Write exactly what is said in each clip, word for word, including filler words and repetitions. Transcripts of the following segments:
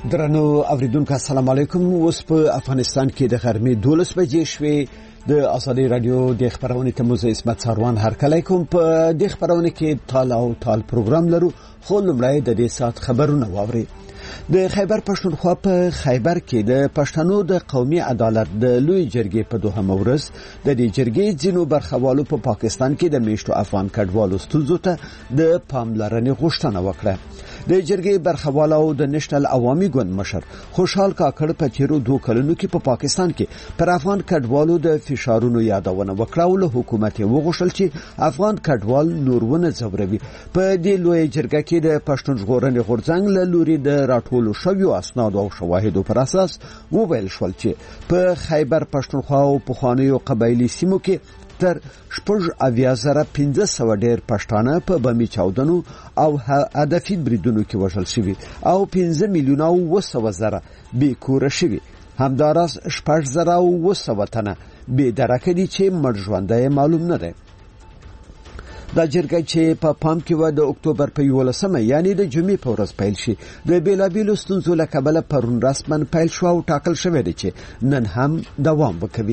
درنو اوریدونکو السلام علیکم. اوس په افغانستان کې د غرمې دولس بجې شوې. د ازادي رادیو د خبرونې ته موزه اسمت ساروان هرکلی کوم. په د خبرونې کې تال او تال پروګرام لرو، خو لمړی د دې سات خبرونه واوري. د خیبر پښتونخوا په خیبر کې د پښتنو د قومي عدالت د لوی جرګې په دوهمه ورځ د دې جرګې ځینو برخوالو په پا پاکستان کې د میشتو افغان کډوالو ستونزو ته د پاملرنې غوښتنه وکړه. د جرګې برخوالو د نېشنل عوامي ګوند مشر خوشحال کاکړ په تیرو دوه کلونو کې په پا پاکستان کې پر افغان کډوالو د فشارونو یادونه وکړه او له حکومت وغوښتل چې افغان کډوال نورونه ځوروي. په دې لوی جرګه کې د پښتون ژغورنې غورځنګ له لوري د راټولو شویو اسناد او شواهدو پر اساس وویل شول چې په خیبر پښتونخوا او پخوانیو قبایلی سیمو کې تر شپږ اویا زره پنځه سوه ډیر پښتانه په بمي چاودنو او هدفي بریدونو کې وژل شوي او پنځه میلیونه او اوه سوه زره بې کوره شوي. همداراز شپږ زره او اوه سوه تنه بې درکه دي چې مړ ژوندی معلوم نه دی. دا جرګه چې په پام کې و د اکتوبر په یولسمه یعنی د جمعې په ورځ پیل شي د بیلابیلو ستونزو له کبله پرون رسما پیل شو او ټاکل شوی دی چې نن هم دوام وکوي.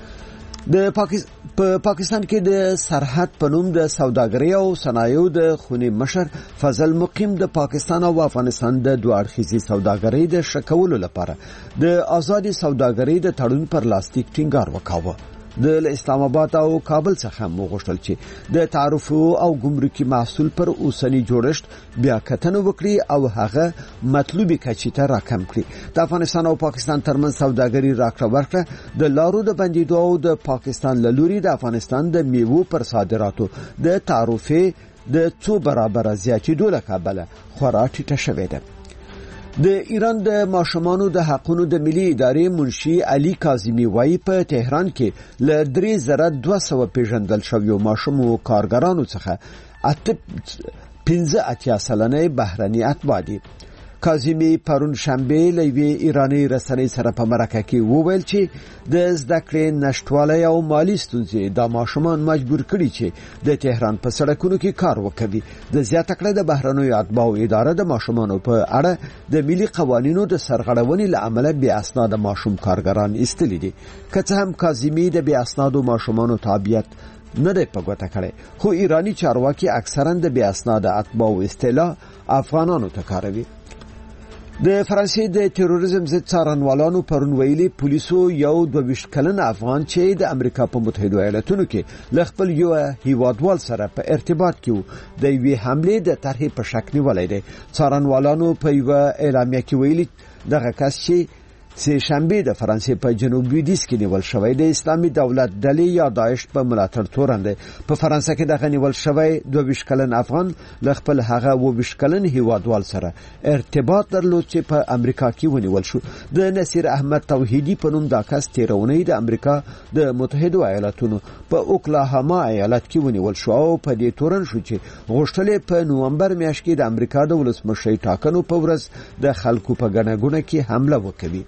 د پاکستان په پاکستان کې د سرحد په نوم د سوداګرۍ او صنایعو د خونې مشر فضل مقیم د پاکستان او افغانستان د دوه اړخیزې سوداګرۍ د ښه کولو لپاره د آزادې سوداګرۍ د تړون پر لاسلیک ټینګار وکاوه. د اسلام آباد او کابل څخه وغوښتل چې د تعرف او ګمرکي محصول پر اوسنی جوړښت بیا کتنه وکړي او هغه مطلوبي کچې ته راکم کړي. د افغانستان او پاکستان ترمنځ سوداګري راکړه ورکړه د لارو د بندیدو او د پاکستان له لوري د افغانستان د میوو پر صادراتو د تعرف د څو برابر زیاتېدو له کبله خورا ټیټه شوې ده. د ایران د ماشومانو د حقوقو د ملي ادارې منشي علي کاظمی وایي په تهران کې ل درې زره دوه سوه پیژندل شویو ماشومو کارګرانو څخه اته پنځه اتیا سلنه بهرني اتباع دي. کاظمی پرون شنبه لوی ایرانی رسنۍ سره په مرکه کې وویل چې د زده کړې نشټوالی او مالی ستونزې د ماشومان مجبور کړي چې د تهران په سړکونو کې کار وکوي. د زیاته کړه د بهرنیو اتباعو اداره د ماشومانو په اړه د ملي قوانینو د سرغړونې له امله بې اسناده ماشوم کارګران ایستلي دي. که څه هم کاظمی د بې اسنادو ماشومانو تابعیت نه دی په ګوته کړی، خو ایرانی چارواکي اکثرا د بې اسناده اتباعو اصطلاح افغانانو ته کاروي. د فرانسې د تروریزم ضد څارنوالانو پرون ویلي پولیسو یو دوه ویشت کلن افغان چې د امریکا په متحده ایالاتونو کې له خپل یو هیوادوال سره په ارتباط کې و د یوې حملې د طرحې په شک نیولی دی. څارنوالانو په یوه اعلامیه کې ویلي دغه کس چې سه شنبه د فرانسې په جنوب لویدیځ کې نیول شوی د اسلامي دولت ډلې یا داعش په ملاتړ تورن دی. په فرانسې کې دغه نیول شوی دوه ویشت کلن افغان له خپل هغه اوه ویشت کلن هیوادوال سره ارتباط درلود چې په امریکا کې ونیول شو. د نصیر احمد توحیدی په نوم دا کس تیرونی د امریکا د متحده ایالاتونو په اوکلاهاما ایالت کې ونیول شو او په دې تورن شو چې غوښتل په نومبر میاشت کې د امریکا د ولسمشر ټاکنو په ورځ د خلکو په ګڼه ګوڼه کې حمله وکړي.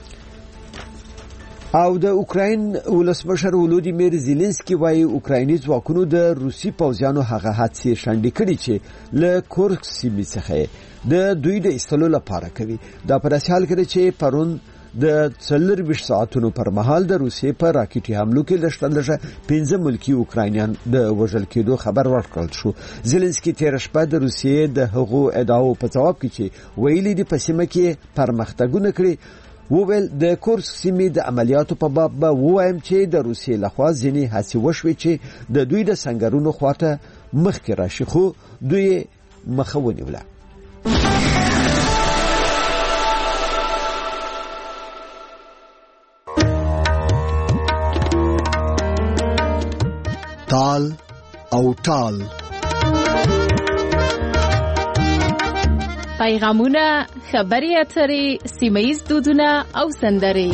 او د اوکراین ولسمشر ولودیمیر زيلنسکي وايي اوکرایني ځواکونو د روسي پوځیانو هغه حادثې شنډې کړې چې له کورسک سیمې څخه د دوی د ایستلو لپاره کوي. دا په داسې حال کې چې پرون د څلور ویشت ساعتونو پر مهال د روسیې په راکټي حملو کې لږترلږه پنځه ملکی اوکراینیان د وژل کېدو خبر ورکړل شو. زيلنسکي تیر شپه د روسیې د هغو ادعاو په جواب کې چې ویلي دي په سیمه کې پرمختګونه کړي وویل د کورسک سیمې د عملیاتو په باب به ووایم چې د روسیې لخوا ځینې هڅې وشوې چې د دوی د سنګرونو خواته مخکې راشي، خو دوی مخه ونیوله. تال او تال پیغامونه، خبري اترې، سیمه‌ییز دودونه او سندرې.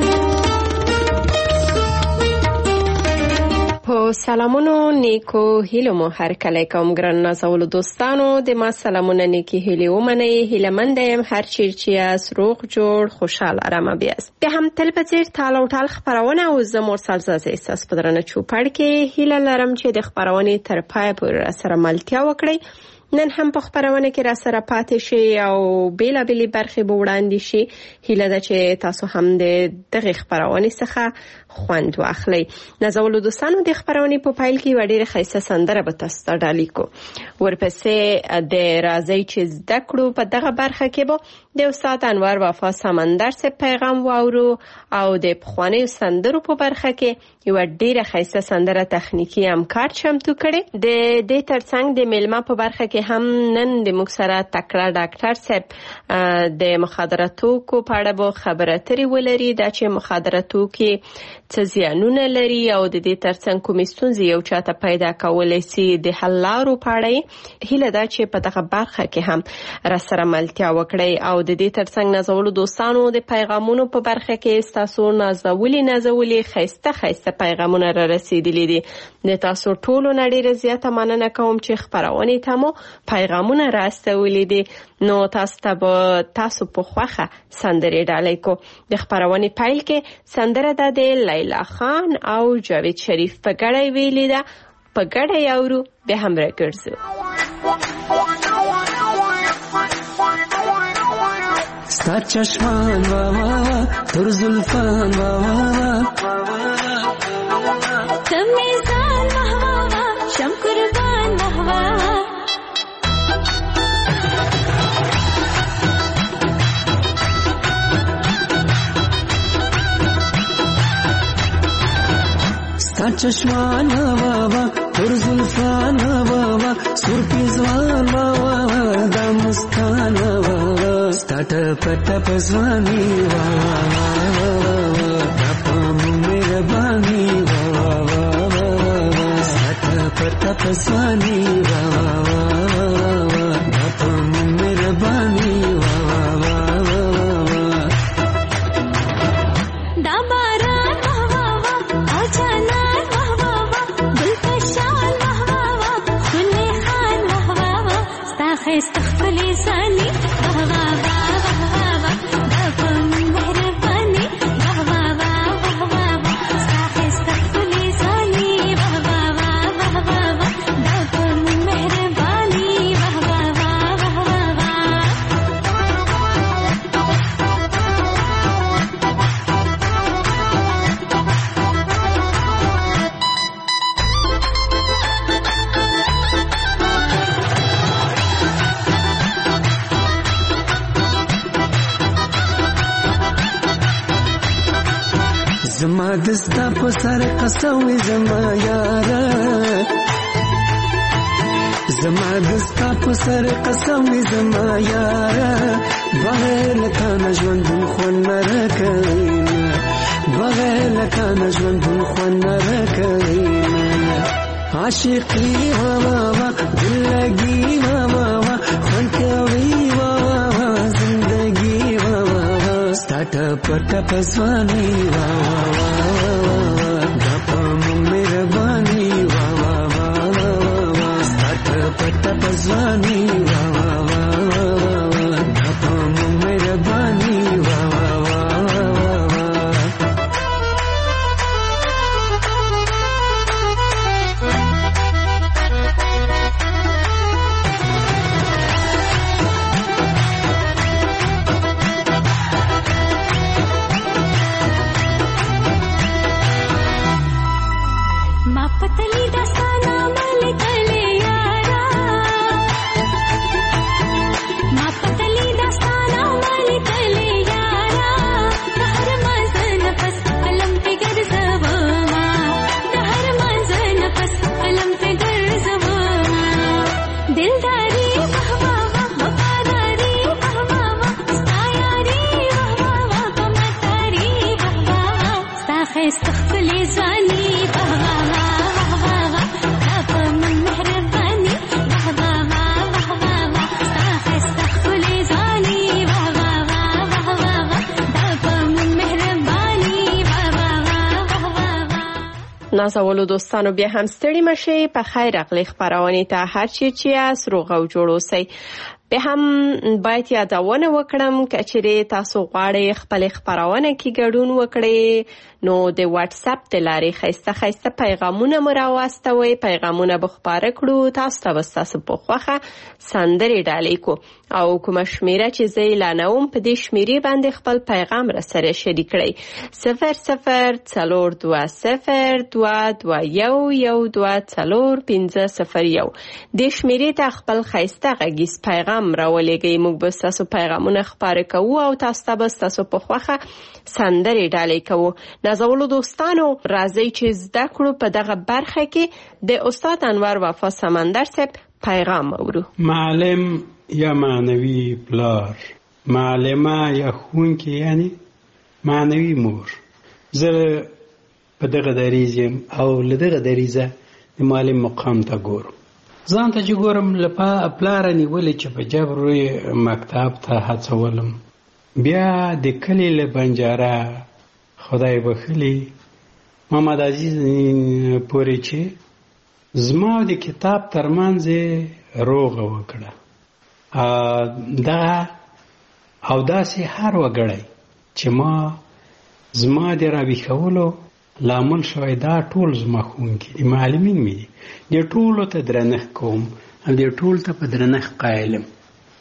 په سلامونو نیکو هیلو مو هر کله کوم ګران نازولو دوستانو د ما سلامونه نیکی هیلې ومنئ. هیلمند یم هر چیرې یاست روغ جوړ خوشحال آرام بیاست. به هم تل په څیر تال او تال خبرونه او زموږ سلزازه احساس په درنه چوپړ کې هیله لرم چې د خبرونه تر پای پورې سره ملتیا وکړئ. نن هم په خبرونه کې را سره پاتې شي او بیلا بیلی برخې به وړاندې شي. هیله ده چې تاسو هم د دغه خبرونه څخه خوند واخلئ. نازولو دوستانو د خبرونه په پایل کې وړي خیسه سندره به تاسو ته ډالۍ کو. ورپسې د راځي چې زده کړو په دغه برخه کې به د استاد انور وفا سمندر سے پیغام واورو او د پخوانی سندرو په برخه کې یو ډیره خیسه سندره تخنیکی همکار چمتو کړي. د دې ترڅنګ د میلمه په برخه کې هم نن د موږ سره تکړه ډاکټر صاحب د مخدراتو کو په اړه به خبره اترې ولري دا چې مخدراتو کې څه زیانونه لري او د دې ترڅنګ کومې ستونزې یو چاته پیدا کولای شي د حل لارو په اړه هیله ده چې په دغه برخه کې هم را سره ملتیا وکړي او د دې ترڅنګ نازولو دوستانو د پیغامونو په برخه کې تاسو نازولي نازولي خیسته خیسته پیغامونه را رسیدلي دي. د تاسو ټولو نړۍ زیاته مننه کوم چې خبرونه ته مو پیغامونه راستولي دي. نو تاسو ته به تاسو په خوخه سندرې ډالۍ کو. د خبرونه پایل کې سندره د لیلا خان او جاوید شریف په ګډه ویلې ده. په ګډه یاورو به هم راګرځو. ستا چشمان وا وا تر زلفان وا وا تمیزان وا وا شم قربان وا وا ستا چشمان وا وا تر زلفان وا وا سر پیزوان وا وا دا مسکان وا ټپ ټپ ځواني وا وا ټپ مهرباني وا وا ټپ ټپ ځواني وا وا ټپ مهرباني وا وا دا باران وا وا اچانا وا وا دلکشان وا وا خله خان وا وا ستا خسته خپل ځاني وا وا زما دستا په سر قسم زما یارا زما دستا په سر قسم زما یارا بغیر لکانه ژوندون خون نرکوینه بغیر لکانه ژوندون خون نرکوینه عاشقی وا وا دلګي وا وا خون کوي وا وا زندگی وا وا ستاټ پټ پسوانی وا وا غپ مهرباني وا وا ستاټ پټ پسوانی وا وا غپ مهرباني وا نازولو دوستانو بیا هم ستړي مشي په خیر اغلی خبرونه ته هر چی چې اس روغ او جوړ اوسئ. به هم باید یادونه وکړم کچېرې تاسو غواړئ خپل خبرونه کې ګډون وکړئ نو د واتس اپ د لارې خسته خسته پیغامونه مو راوستوي پیغامونه به خبره کړو تاسو ته تاسو په خوخه سندري ډالې کو او کوم شمیره چې زه اعلانوم په دې شمیرې باندې خپل پیغام را سره شریک کړئ صفر صفر څلور دوه صفر دوه دوه یو یو دوه څلور پنځه صفر یو د شمیرې ته خپل خسته غږیز پیغام راولېږئ موږ به تاسو پیغامونه خبره کوو او تاسو ته به تاسو په خوخه سندري ډالې کوو نازولو دوستانو راځي چې زده کړو په دغه برخه کې د استاد انور وفا سمندر صاحب پیغام اورو. معلم یا معنوي پلار، معلمه یا ښوونکی یعنی معنوي مور. زه په دغه دریځ یم او له دغه دریځه د معلم مقام ته ګورم. ځان ته چې ګورم له پلاره نیولې چې په جبر مکتب ته هڅولم. بیا د کلي له بنجاره خدای بخلي محمد عزیز پورې چې زما د کتاب ترمنځ روغه وکړه دا او داسې هر وګړی چې ما زما د راویښولو لامل شوی دا ټول زما ښوونکي دي معلمین مې دي دې ټولو ته درنښت کوم او دې ټول ته په درنښت قایل یم.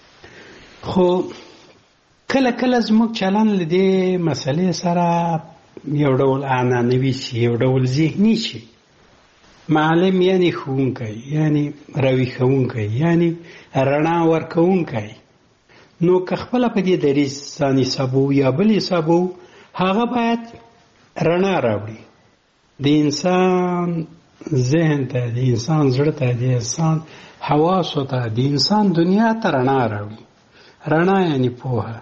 خو کله کله زموږ چلن له دې مسلې سره یو ډول عنعنوي شي یو ډول ذهني شي. معلم یعنی ښوونکی یعنی راویښونکی یعنی رڼا ورکوونکی. نو که خپله په دې دریځ ځان حسابو یا بل حسابو هغه باید رڼا راوړي د انسان ذهن ته د انسان زړه ته د انسان حواسو ته د انسان دنیا ته رڼا راوړي. رڼا یعنی پوهه.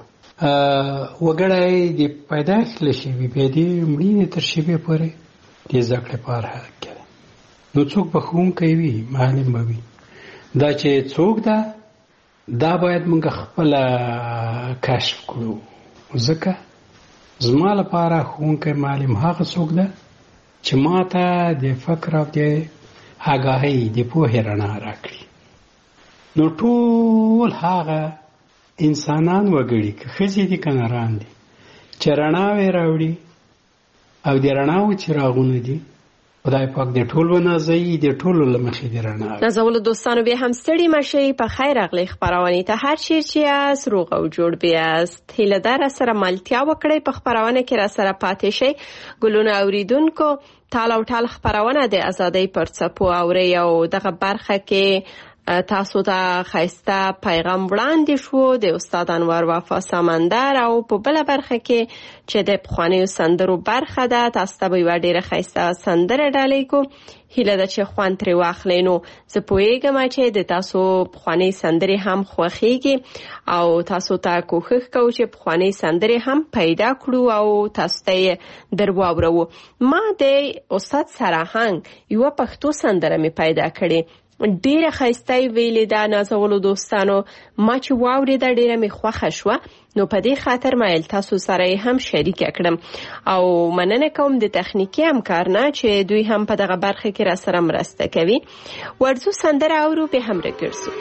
وګړی د پیدایښت له شېبې بیا د مړینې تر شېبې پورې د زده کړې په حال کې ده. نو څوک به ښوونکی وي معلم به وي. دا چې څوک ده دا باید موږ خپله کشف کړو. ځکه زما لپاره ښوونکی معلم هغه څوک ده چې ما ته د فکر او د آګاهۍ د پوهې رڼا راکړي. نو ټول هغه انسانان وګړي که ښځې دي که نران دي چې رڼاوې راوړي او د رڼاو څراغونه دي خدای پاک دې ټول ونازوي دې ټولو له مخې دې رڼا. نازولو دوستانو بیا هم ستړي مشئ په خیر راغلی خپرونې ته هر چیر چې یاست روغ او جوړ بیاست. هیله ده را سره ملتیا وکړئ په خپرونه کې را سره پاتې شئ. ګلونه اوریدونکو تال او ټال خپرونه د ازادۍ پر څپو اورئ او دغه برخه کې تاسو ته خیسته پیغام وړاندې شو د استاد انور وفا سمندر او په بل برخه کې چې د پخوانیو سندرو برخه ده تاسو ته به ډیره خیسته سندره ډالۍ کو. هیله ده چې خوند ترې واخلئ. نو زه پوهیږم چې د تاسو پخوانۍ سندرې هم خوښیږي او تاسو ته کوښښ کوو چې پخوانۍ سندرې هم پیدا کړو او تاسو ته در واورو. ما د استاد سراهنګ یو پښتو سندره می پیدا کړې ډیره خسته ویلې ده. نازولو دوستانو ما چې واورېده ډیره مې خوښه شوه نو په دې خاطر مایل تاسو سره هم شریک کړم او مننه کوم د تخنیکی همکارانو چې دوی هم په دغه برخه کې را سره مرسته کوي. ورزو سندره اورو به هم رګرځو.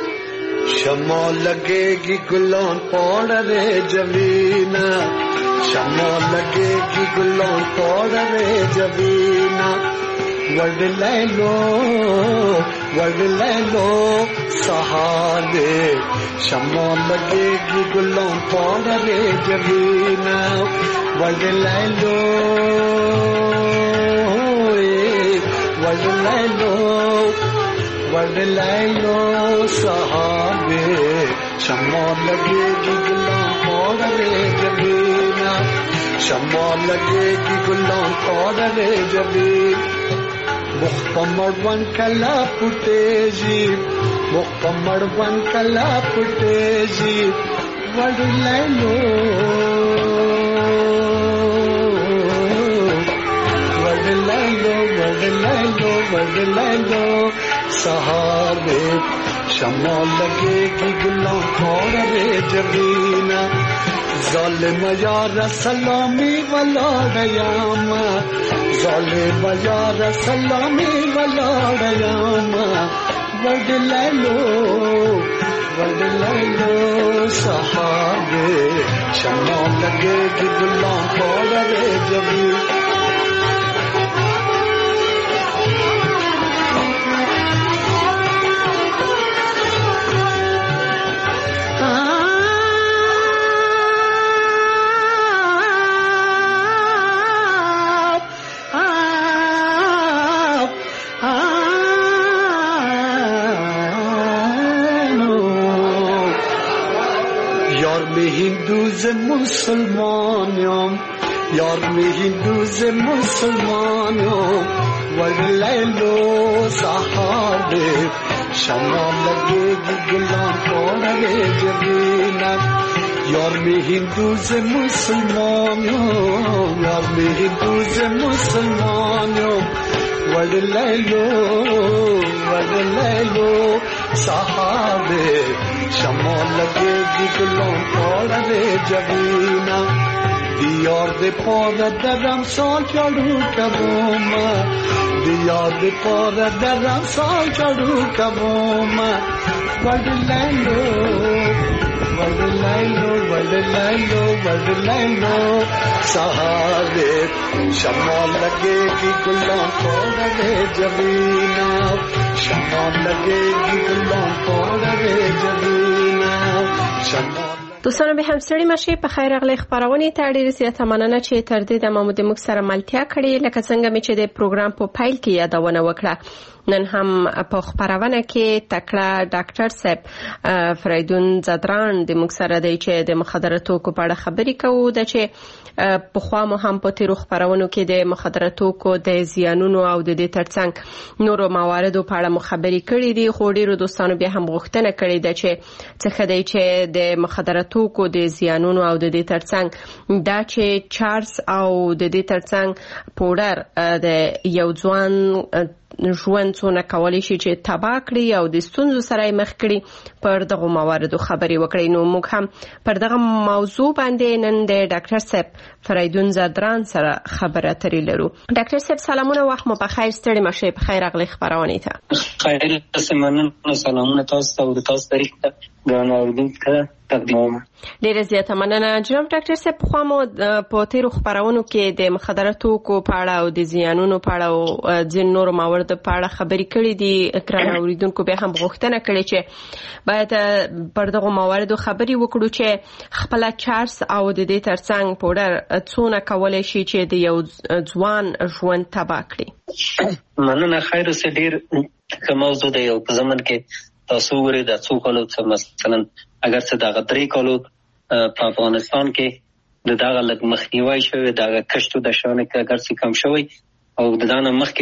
شمع لگेगी गुलान पौड़ रे जमीना शमع लगेगी गुलान पौड़ रे जमीना वर्ड ले लो वर्ड ले लो सहारे शमع लगेगी गुलान पौड़ रे जमीना वर्ड ले लो वर्ड ले लो वर्ड ले लो सहारे शमع लगेगी गुलान पौड़ रे जमीना शमع लगेगी गुलान पौड़ रे जमीन मुख्तमर वन कला पुटेजी मुख्तमर वन कला पुटेजी वर्ड ले लो वर्ड ले लो वर्ड ले लो वर्ड ले लो सहारे शमع लगेगी गुलाम पौड़ रे जमीना ज़ालिम यार सलामी वाला डयामा ज़ालिम यार सलामी वाला डयामा वर्ड ले लो वडलैलो सहारे शम्मा लगेगी गुलाम थोड़ा रे जबी हिंदूज मुसलमानों यार में हिंदूज मुसलमानों वडलैलो सहारे शम्मा लगेगी गुलाम थोड़ा रे जबीना यार में हिंदूज मुसलमानों यार में हिंदूज मुसलमानों वडलैलो वडलैलो सहारे शम्मा लगेगी गुलाम थोड़ा रे जबीना दियार दे पौधा दरम साल चढ़ू कबूमा दियार दे पौधा दरम साल चढ़ू कबूमा वडलैलो वडलैलो वडलैलो वडलैलो सहारे शम्मा लगेगी गुलाम थोड़ा रे जबीना शम्मा लगेगी गुलाम थोड़ा रे जबीना शम्मा دوستانو به همسړي مشه په خیر اغلی خبرونه ته ډیره زیاته مننه چې تر دې د مامود مخ سره ملتیا کړې لکه څنګه مې چې د پروګرام په پایل کې یادونه وکړه نن هم په خبرونه کې تکړه ډاکټر صاحب فریدون زدران د مخ سره د چې د مخدراتو کو په اړه خبرې کوو د چې په خوا مو هم په تیرو خبرونو کې د مخدراتو کو د زیانونو او د دې ترڅنګ نورو مواردو په اړه خبرې کړې دي خو ډیرو دوستانو به هم غوښتنه کړې ده چې څه خدای چې د مخدراتو کو د زیانونو او د دې ترڅنګ دا چې چارز او د دې ترڅنګ پودر د یو ځوان ژوند څونه کولی شي چې تباہ کړي او د ستونزو سره مخ کړي پر دغه مواردو خبرې وکړي نو موږ هم پر دغه موضوع باندې نن د ډاکټر صاحب فریدون زدران سره خبرې اترې لرو ډاکټر صاحب سلامونه وخت مو په خیر ستړي مشه په خیر اغلی خبرونه ته خیر سمنن سلامونه تاسو ته او تاسو طریقه ګران اوریدونکو تقدیم ډیره زیاته مننه جناب ډاکټر صاحب خو مو په تیرو خبرونو کې د مخدراتو کو پاړه او د زیانونو پاړه او ځین نور موارد په اړه خبرې کړې دي ګران اوریدونکو به هم غوښتنه کړې چې باید پر دغه مواردو خبرې وکړو چې خپل چارس او د دې ترڅنګ پودر څونه کولای شي چې د یو ځوان ژوند تباہ کړي مننه خیر سه ډیر کوموزو د یو زمن کې تاسو ورې د څو کالو څخه مثلا اگر څه دا غتري کالو په افغانستان کې د داغه لږ مخنیوي شوی دا کشتو د شانه کې اگر څه کم شوی او د دانه مخ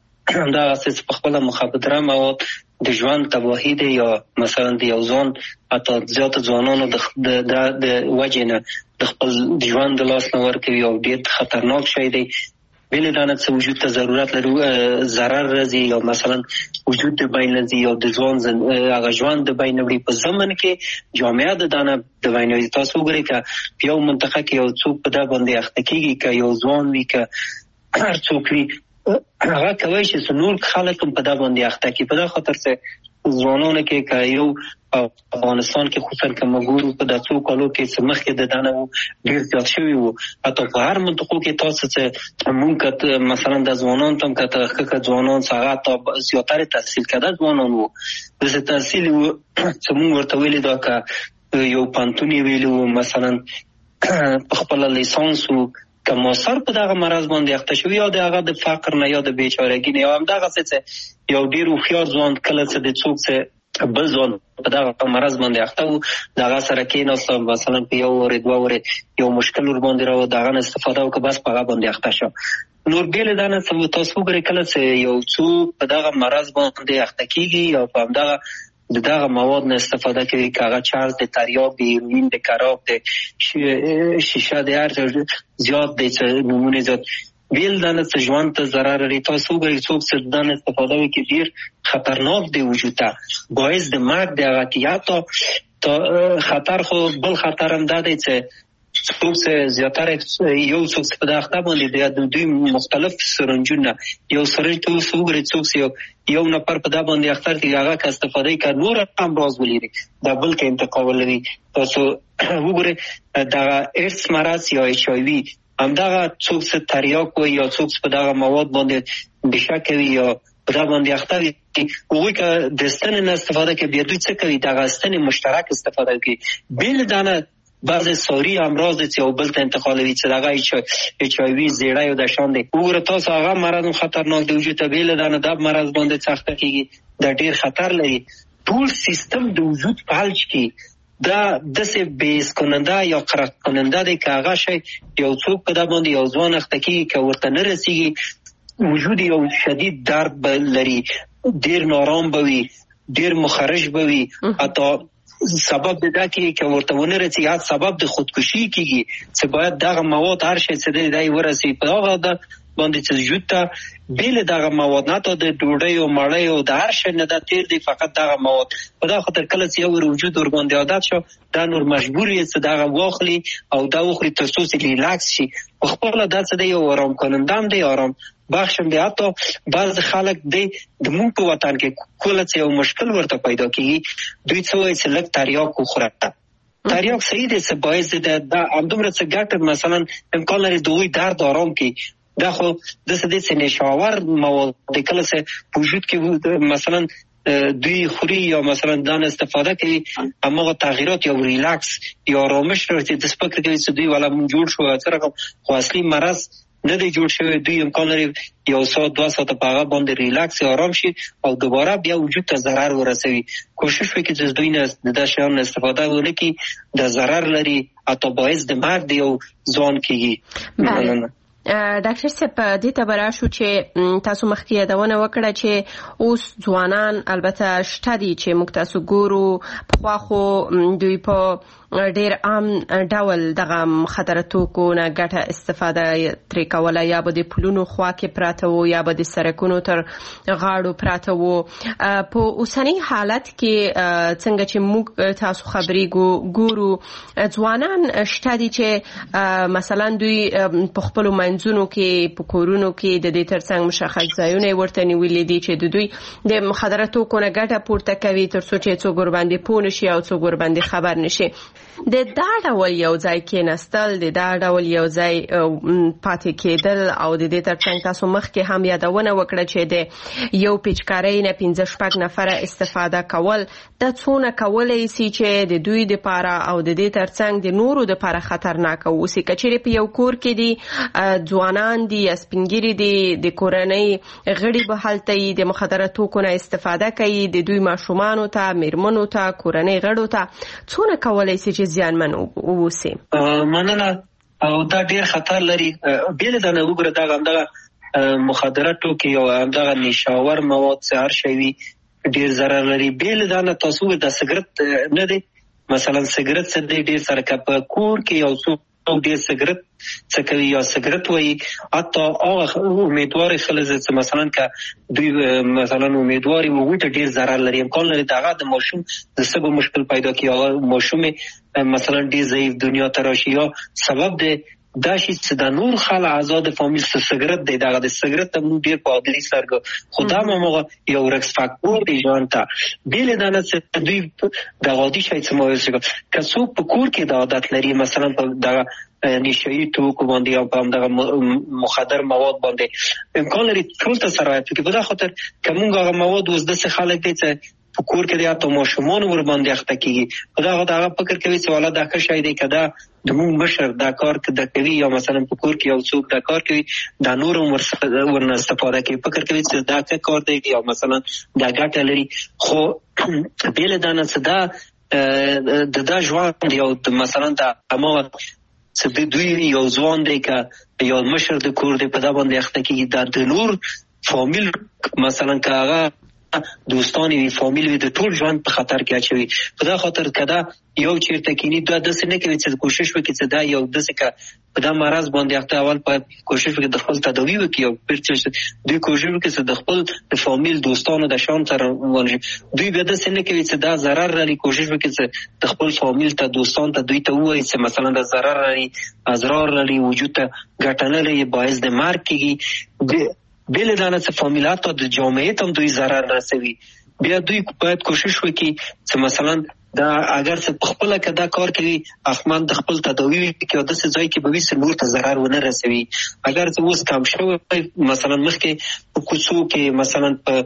کې دا اساس په خپل مخابره مواد د ژوند تباہی دی یا مثلا د یو ځوان اته زیات ځوانانو د د وجنه د خپل ژوند د لاس نور کوي او ډیر خطرناک شي دی بل دانه څه وجود ته ضرورت لري zarar راځي یا مثلا وجود د بینځي او د ځوان هغه ژوند د بینوي په زمن کې جامعه د دانه د بینوي تاسو وګورئ ک یو منطقه کې یو څوک په دا باندې اخته کیږي ک یو ځوان وی ک هر څوک وی هغه کوي چې نور خلک په دا باندې اخته کی په دا خاطر څه ځوانونه کې ک یو افغانستان کې خصوصا ک مګورو په د څو کالو کې سمخ کې د دانه ډیر ځات شوی وو اته په هر منطقو کې تاسو څه مونږ مثلا د ځوانان تم کته ک ځوانان څنګه ته زیاتره تحصیل کړه ځوانان وو د تحصیل څه مونږ ورته ویل دا ک یو پانتونی ویلو مثلا خپل لیسانس وو کوم سر په دغه مرز باندې اخته شوی او دغه د فقر نه یا د بیچارهګي نه او هم دغه څه یو ډیر خيار ځوان کله څه د څوک څه بل ځوان په دغه مرز باندې اخته وو دغه سره کې نو مثلا په یو ور دوه ور یو مشکل ور باندې راو دغه استفاده وکړه بس په هغه باندې اخته شو نور بیل دانه تاسو وګورئ کله څه یو څوک په دغه مرز باندې اخته کیږي او په دغه د دغه مواد نه استفاده کوي کاغه چارج د تریاک د هیروین د کراک د شیشه د هر زیات د نمونه زیات ویل دانه څه ژوند ته ضرر لري تاسو وګورئ څوک څه دانه استفاده کوي کې ډیر خطرناک دی وجود ته باعث د مرګ د غتیاتو ته خطر خو بل خطر هم ده چې څوک زیاتره یو څوک په دغه باندې د دوی مختلف سرنجونه یو سرنج ته وګورئ څوک یو نفر په دغه باندې اختر دی هغه کا استفاده کوي نور هم راز ولري د بل کې انتقال لري تاسو وګورئ دا ایډز مرض یا ایچ آی وی همدغه څوک څه تریاک وي یا څوک په دغه مواد باندې بشک وي یا په دغه باندې اختر وي هغوی که د ستنې نه استفاده کوي بیا دوی څه کوي دغه ستنې مشترک استفاده کوي بل دانه بعض ساری امراض دي او بل ته انتقالوي چې دغه ایچ آی وی زیړه یو د شان دي وګوره تاسو هغه مرض خطرناک دی وجود ته بیل دانه د مرض باندې سخته کیږي د ډیر خطر لري ټول سیستم د وجود فعالج کی دا د سه بیس کننده یا قرق کننده دی که هغه شي یو څوک په د باندې یو ځوان اخته کیږي که ورته نه رسیږي وجود یو شدید درد لري ډیر نارام بوي ډیر مخرج بوي حتی سبب دا کې چې ورته ونه رسي یا سبب د خودکشي کیږي چې باید دغه مواد هر شي چې دای ورسي په هغه د باندې چې جوړه بیل دغه مواد نه ته د ډوډۍ او مړۍ او د هر شي نه د تیر دی فقط دغه مواد په دا خاطر کله چې یو وجود ور باندې عادت شو دا نور مجبور یې چې دغه واخلي او دا وخوري تر څو چې ریلاکس شي خپل د څه دی آرام کنندام دی آرام بخشم دی حتی بعض خلک دی د مونږ په وطن کې کوله چې یو مشکل ورته پیدا کیږي دوی څه وایي چې لږ تریاک وخوره تریاک صحیح دی چې باعث د همدومره څه ګټه مثلا امکان لري دوی درد آرام کی دا خو د څه دي چې نشاور مواد کله چې په وجود کې مثلا دوی خوري یا مثلا دان استفاده کوي اما تغییرات یا ریلکس یا آرامش راځي د سپک کوي چې دوی ولا مون جوړ شو سره خو اصلي مرض نه دی جوړ شوی دوی امکان لري یو ساعت دو ساعت په هغه باندې ریلکس آرام شي او دوباره بیا وجود ته ضرر ورسوي کوشش وکړي چې دوی نه د شیانو استفاده وکړي د ضرر لري اته باعث د مرګ دی او ځوان کیږي ډاکټر صاحب دې ته براشو چې تاسو مخکې یادونه وکړه چې اوس ځوانان البته شته دي چې موږ تاسو ګورو پخوا خو دوی په ډېر عام ډول دغه مخدره توکو نه ګټه استفاده ترې کوله یا به د پلونو خوا کې پراته وو یا به د سړکونو تر غاړو پراته وو په اوسني حالت کې څنګه چې موږ تاسو خبرې ګورو ځوانان شته دي چې مثلا دوی په خپلو منځونو کې په کورونو کې د دې ترڅنګ مشخص ځایونه ورته نیولي دي چې د دوی د مخدره توکو نه ګټه پورته کوي تر څو چې څوک ورباندې پوه نشي او څوک ورباندې خبر نشي د دا ډول یو ځای کېناستل د دا ډول یو ځای پاتې کېدل او د دې ترڅنګ تاسو مخکې هم یادونه وکړه چې د یو پیچکارۍ نه پنځه شپږ نفره استفاده کول د څونه کولی سي چې د دوی دپاره او د دې ترڅنګ د نورو دپاره خطرناک اوسي که چیرې په یو کور کې دي ځوانان دي یا سپینګیري دي د کورنۍ غړي به هلته یي د مخدره توکو نه استفاده کوي د دوی ماشومانو ته میرمنو ته کورنۍ غړو ته څونه کولی سي چې زیانمن اوسي مننه او دا ډیر خطر لري بیل دا نه وګوره دا همدغه مخدره توکي او همدغه نشاور مواد څه هر شی وي ډیر ضرر لري بیل دا نه تاسو د سګرټ نه دی مثلا سګرټ څه دی ډیر سره په کور کې یو څو ډیر سګرټ څه کوي یا سګرټ وایي حتی هغه امیدواري خلک چې مثلا که دوی مثلا امیدواري وګړي ته ډیر ضرر لري امکان لري دغه د ماشوم د سبب مشکل پیدا کوي هغه ماشوم مثلا ډیر ضعیف دنیا ته راشي یا سبب د دا شي چې د نور خلک آزاد فامیل څخه سګرټ دی دغه د سګرټ ته ډیر په عادي سرګ خدا مو یو رکس فاکتور دی ځان ته بیل دانه چې دوی د عادي شي چې مو څه که څوک په کور کې د عادت لري مثلا په دغه نشئی توکو باندې او په همدغه مخدر مواد باندې امکان لري ټول ته سرایت کوي په دا خاطر کومه هغه مواد وز د څه خلک دي چې په کور کې د اتو ماشومان ور باندې اخته کیږي په دا هغه فکر کوي چې ولا دا ښه شي دی کدا د مون مشر دا کار کده کوي یا مثلا په کور کې یو څوک دا کار کوي دا نور ور ورنه استفاده کوي فکر کوي چې دا څه کار دی یا مثلا دا ګټه لري خو بیل دانه څه دا د دا ژوند یو مثلا دا امو چې دوی یو ځوان دی که یو مشر د کور دی په دا باندې اخته کیږي دا د نور فامیل مثلا که هغه دوستان وي فامیل وي د ټول ژوند په خطر کې اچوي. په دا خاطر کدا یو چیرته کینی دا د سینې کې چې کوشش وکړي چې دا یو د څه په دا مرز باندې اخته اول په کوشش وکړي د خپل تداوی وکړي او پر چې دوی کوشش وکړي چې د خپل د فامیل دوستانو د شان سره ونشي. دوی به د سینې کې چې دا ضرر لري کوشش وکړي چې د خپل فامیل ته دوستان ته دوی ته وایي چې مثلا د ضرر لري اضرار لري وجود ته ګټه نه لري باعث د مرګ کیږي. بل دانه چې فامیلات ته د جامعه ته دوی ضرر رسوي. بیا دوی باید کوشش وکړي چې مثلا دا اگر څه خپل کدا کار کوي احمد د خپل تداوی کې د څه ځای کې به وسه نور ته ضرر ونه رسوي. اگر څه اوس کم شوی مثلا مخکې په کوڅو کې مثلا په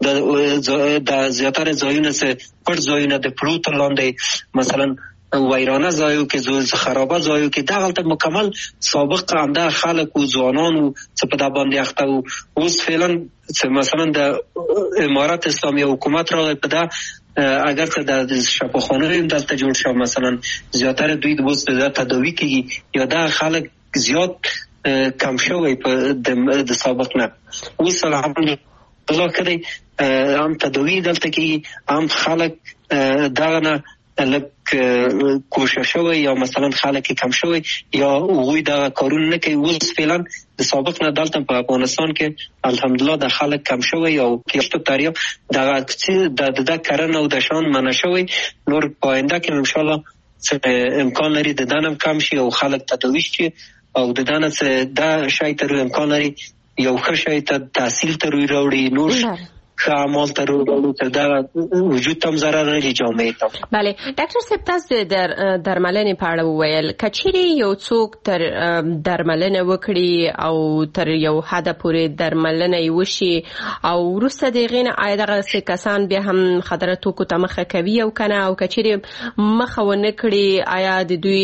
د د زیاتره ځایونه څه پټ ځایونه د پلوټ لاندې مثلا وایرانه ځایو کې زو خرابه ځایو کې دا غلطه مکمل سابق انده خلک او ځوانانو څه په دا باندې اخته وو. اوس فعلا مثلا د امارات اسلامي حکومت راغی په دا اگر څه د شفاخانه هم دلته جوړ شو مثلا زیاتره دوی د وسه د تداوی کې یا دا خلک زیات کم شوی په د سابق نه. اوس الحمدلله کړي هم تداوی دلته کې هم خلک دا نه لک کوشش شوی یا مثلا خلک کم شوی یا وګوي دا کارونه نه کوي. اوس فعلا د سابق نه دلته په افغانستان کې الحمدلله د خلک کم شوی او کېشته تاریخ دا چې د د کرن او د شان منع شوی نور پاینده کې ان شاء الله امکان لري د دانم کم شي او خلک تداوی شي او د دانه څه دا شای تر امکان لري یو ښه شای ته تحصیل تر وروړي نور خامول تر وروړي دا وجود تم ضرر لري جامعه ته. بله ډاکټر صاحب تاسو در درملنې په اړه وویل کچېري یو څوک تر درملنه وکړي او تر یو حد پورې درملنه وشي او وروسته دغه نه آیدغه څه کسان به هم خطر توکو ته مخه کوي او کنه او کچېري مخه ونه کړي آیا د دوی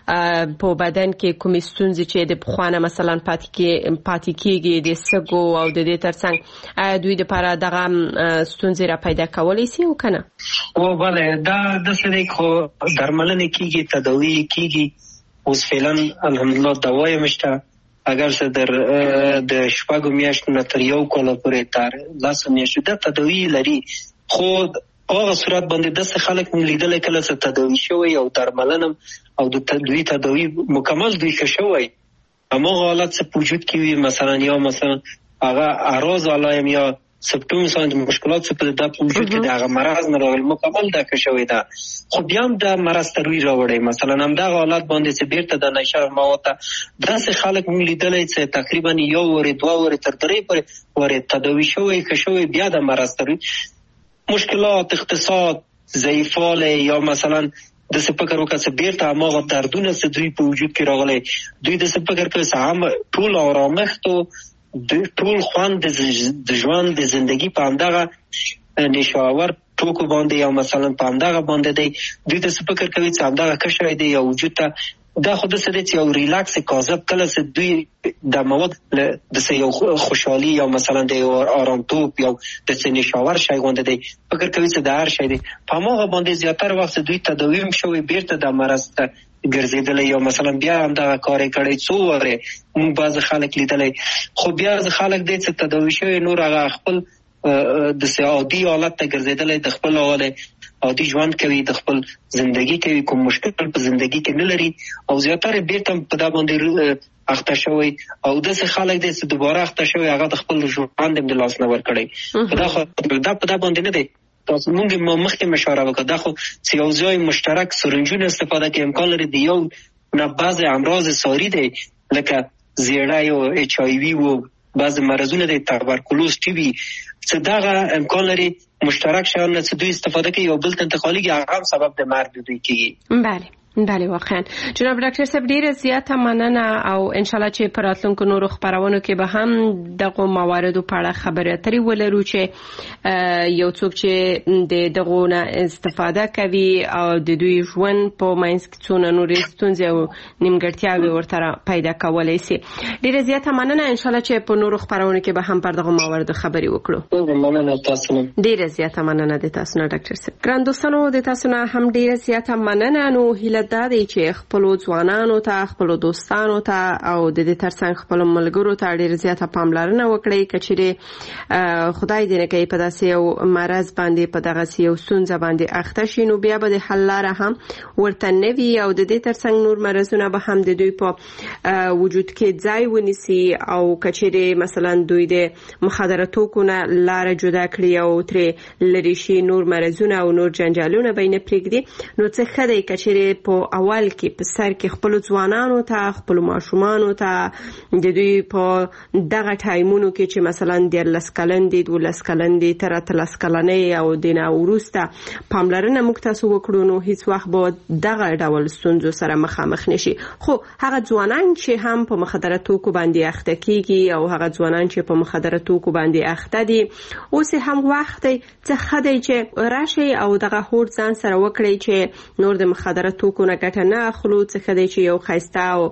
په بدن کې کوم ستونزې چې د بخوانه مثلا پاتې کې پاتې کېږي د سګو او د دې ترڅنګ آیا دوی لپاره دغه ستونزې را پیدا کولای شي او کنه؟ او بله دا د سړي خو درملنه کیږي تداوی کیږي اوس فعلا الحمدلله دوايي مشته اگر څه در د شپږو میاشتو نه تر یو کال پورې تر لاسو میاشتو د تداوی لري. خو هغه صورت باندې د خلک لیدل کله څه تداوی شوی او درملنه او د تداوی تداوی مکمل دوی ښه شوی اما حالت څه وجود کوي مثلا یا مثلا هغه اعراض علائم یا سپټوم ساند مشکلات څه په د وجود کې د هغه مرض نه راغلی مکمل دا ښه شوی دا خو بیا هم د مرض تروي راوړي مثلا هم دا حالت باندې چې بیرته د نشه مواد داسې خلک موږ لیدلای چې تقریبا یو ورې دوه ورې تر درې پورې ورې تداوی شوی ښه شوی بیا د مرض تروي مشکلات اقتصاد ضعیفاله یا مثلا د سپکر وکړه بیرته هغه دردونه چې دوی په وجود کې راغلي دوی د سپکر کې هم ټول آرامښت او د ټول خوند د ژوند د ژوندۍ په اندغه نشاور ټوکو باندې یا مثلا په اندغه باندې دی دوی د سپکر کوي چې اندغه کشوي دی یا وجود ته دا خود سره چې یو ریلاکس کاذب کله چې دوی د مواد د یو خوشحالي یا مثلا د آرام توپ یا د نشاور شای غونډه دی فکر کوي چې د هر شای دی په موغه باندې زیاتره وخت دوی تداوی شوی بیرته د مرض ته ګرځیدل یا مثلا بیا هم دا کار کړی څو وره موږ باز خلک لیدلای خو بیا خلک دې چې تداوی شوی نور هغه خپل د سعادي حالت ته ګرځیدل د خپل حواله عادي ژوند کوي د خپل ژوندۍ کوي کوم مشکل په ژوندۍ کې نه لري او زیاتره بیرته په دا باندې اخته شوی او د څه خلک دې چې دوباره اخته شوی هغه د خپل ژوند د لاس نه ور کړی دا خو دا په دا باندې نه دی تاسو موږ مخکې مشوره وکړه دا خو چې یو ځای مشترک سرنجونه استفاده کې امکان لري دی یو نه بعض امراض ساری دی لکه زیړای او اچ آی وی او بعض مرزونه دی تبرکلوز ټي بي چې دا امکان لري مشترک شاونه چې دوی استفاده کوي او بل انتقالي هغه سبب د مرګ دوی کیږي. بله بله واقعا جناب ډاکټر صاحب ډیره زیاته مننه او ان شاء الله چې پر راتلونکو نورو خبرونو کې به هم دغه مواردو په اړه خبرې اترې ولرو چې یو څوک چې د دغه نه استفاده کوي او د دوی ژوند په ماینس کې څونه نورې ستونزې او نیمګړتیاوې ورته پیدا کولای شي. ډیره زیاته مننه ان شاء الله چې په نورو خبرونو کې به هم پر دغه مواردو خبرې وکړو. مننه تاسو نه ډیره زیاته مننه د تاسو نه ډاکټر صاحب. ګران دوستانو د تاسو نه هم ډیره زیاته مننه. نو هیله نصيحت دا دی چې خپل ځوانانو ته خپل دوستانو ته او د دې ترڅنګ خپل ملګرو ته ډیر زیاته پاملرنه وکړي کچېره خدای دې نه کوي په داسې یو مرز باندې په دغه یو ستونزه باندې اخته شي نو بیا به د حل لاره هم ورته نوي او د دې ترڅنګ نور مرزونه به هم د دوی په وجود کې ځای ونیسي او کچېره مثلا دوی د مخدره توکو نه لار جدا کړي او تر لری شي نور مرزونه او نور جنجالونه بین پرېږدي نو څه خدای کچېره په اول کې په سر کې خپل ځوانانو ته خپل ماشومانو ته د دوی په دغه ټایمونو کې چې مثلا د لسکلن دي د لسکلن دي تر اتلس کلنې او د نوروسته پاملرنه موږ تاسو وکړو نو هیڅ وخت به دغه ډول ستونزو سره مخامخ نشي خو هغه ځوانان چې هم په مخدره توکو باندې اخته کیږي او هغه ځوانان چې په مخدره توکو باندې اخته دي اوس هم وخت څه خدای چې راشي او دغه هوډ ځان سره وکړي چې نور د مخدره توکو نه ګټه نه اخلو څه خدای چې یو خیسته او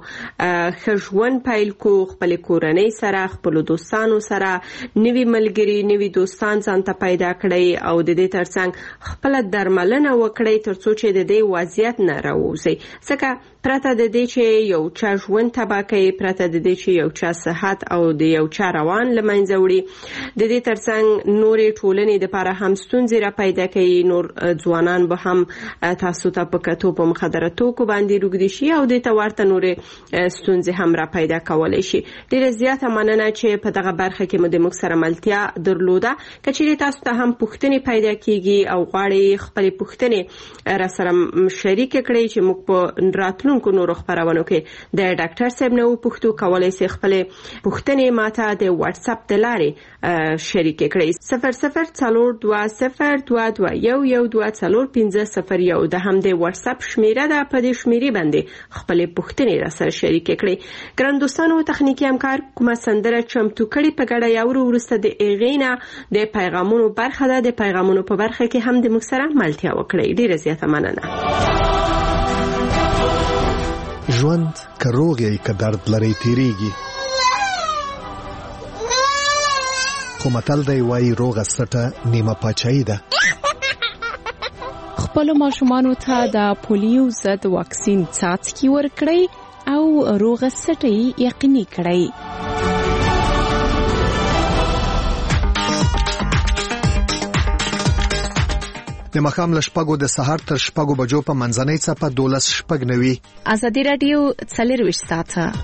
خښون پیل کو خپل کورنۍ سره خپل دوستانو سره نوی ملګری نوی دوستان ځان ته پیدا کړي او د دې ترڅنګ خپل درملنه وکړي ترڅو چې د دې وضعیت نه راوځي څنګه پرته د دې چې یو چا ژوند تباه کوي پرته د دې چې یو چا صحت او د یو چا روان لمنځه وړي د دې ترڅنګ نورې ټولنې د لپاره هم ستونزې را پیدا کوي نور ځوانان به هم تاسو ته په کتو په مخدره توکو باندې روږدي شي او د تورته نورې ستونزې هم را پیدا کولای شي ډیره زیاته مننه چې په دغه برخه کې مو د موږ سره ملتیا درلوده کچېرې تاسو ته هم پوښتنې پیدا کیږي او غواړئ خپل پوښتنې را سره شریک کړئ چې موږ په راتلونکو نورو خبرونو کې د ډاکټر صاحب نو پوښتنه کولای شئ خپل پوښتنې ماته د واتس اپ د لارې شریک کړئ صفر صفر څلور دوه صفر دوه دوه یو یو دوه څلور پنځه صفر یو د هم د واتس اپ شمیره ده په دې شمیرې باندې خپل پوښتنې را سره شریک کړئ ګران دوستانو تخنیکی همکار کومه سندره چمتو کړي په ګډه یو ورسته د ایغینا د پیغامونو برخه ده د پیغامونو په برخه کې هم د موږ سره ملتیا وکړئ ډیره زیاته مننه ژوند کروغی که درد لري تیریږي خو متل دی وایي روغه سټه نیمه پاچاهي ده خپل ماشومانو ته د پولیو ضد واکسین څاڅکي ورکړئ او روغه سټه یقیني کړئ د مخام لشپګو د سحر تر شپګو بجو په منځنۍ څپه دولس شپګ نوي ازادي رادیو څلرويش ساعته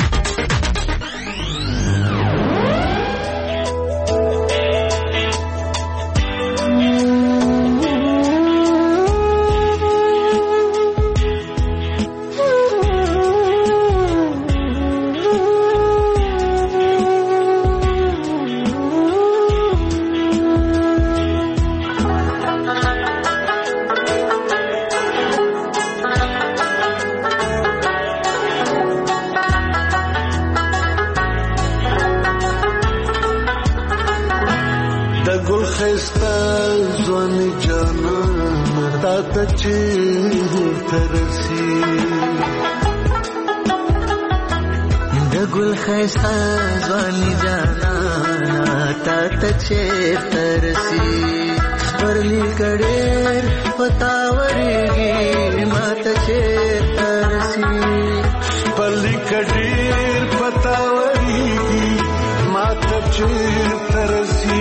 गुल खैसा ज़वानी जाना नाता तचे तरसी परली कड़ेर पतावरेगी माता चे तरसी परली कड़ेर पतावरेगी माता चे तरसी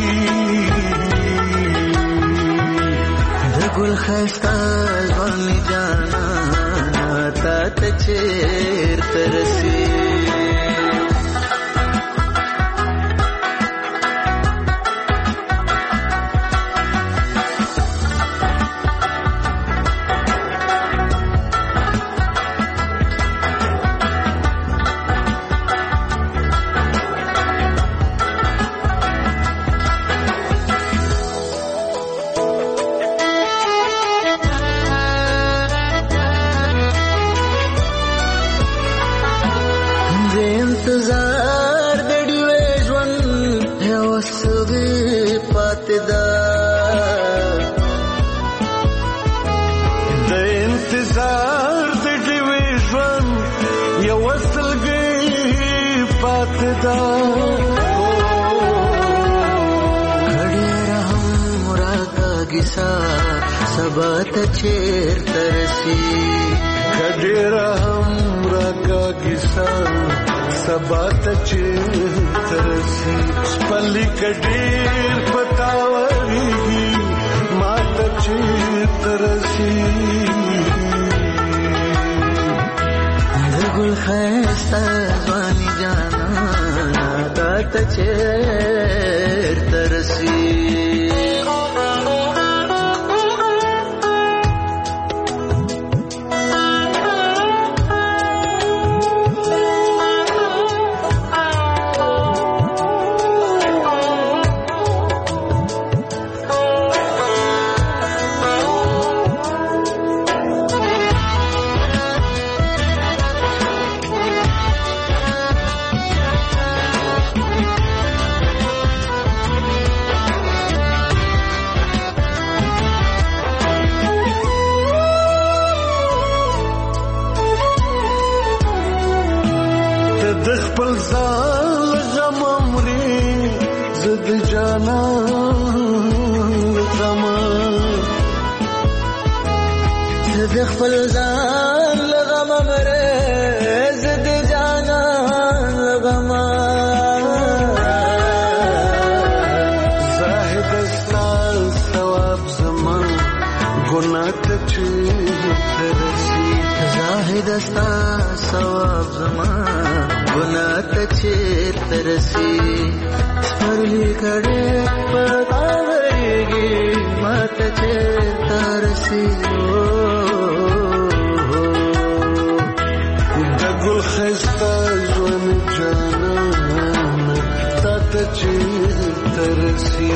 गुल खैसा ज़वानी जाना नाता तचे तरसी کیسا سبا ته چیرته رسي کډیر هم راکا کیسا سبا ته چیرته رسي پلی کډیر پتاوريږي ما ته چیرته رسي ګل خسته ځواني جانا تا ته چیرته رسي خپل ځان لغم مره زد جانان لغم زاهد استا ثواب زمان ګناه ته چیرته رسي زاهد استا ثواب زمان ګناه ته چیرته رسي پرلی کړه پتاوريږي ماته چیرته رسي ګل خسته ژوند جانان تا ته چیرته رسي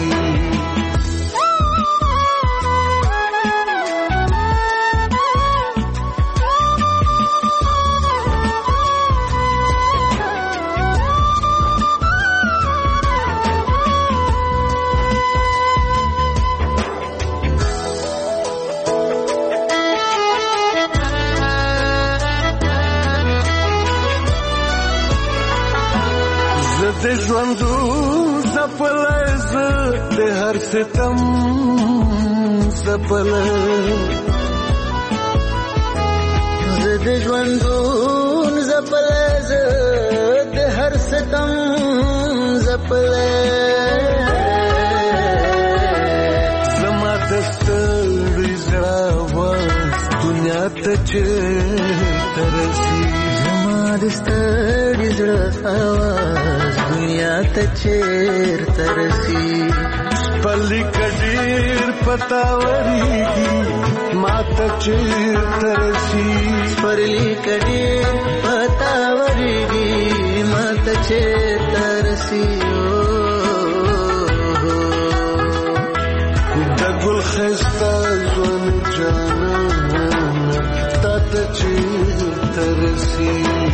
د ژوندو زپلای زه د هر ستم زپلای زه د ژوندو زپلای زه د هر ستم زپلای زما د ستړي زړه واز دنیا ته چیرته رسي زما د ستړي زړه آواز دنیا ته چیرته رسي پلی کډیر پتاوريږي ما ته چیرته رسي پلی کډیر پتاوريږي ما ته چیرته رسي د ګل خسته ژوند جانان تا ته چیرته رسي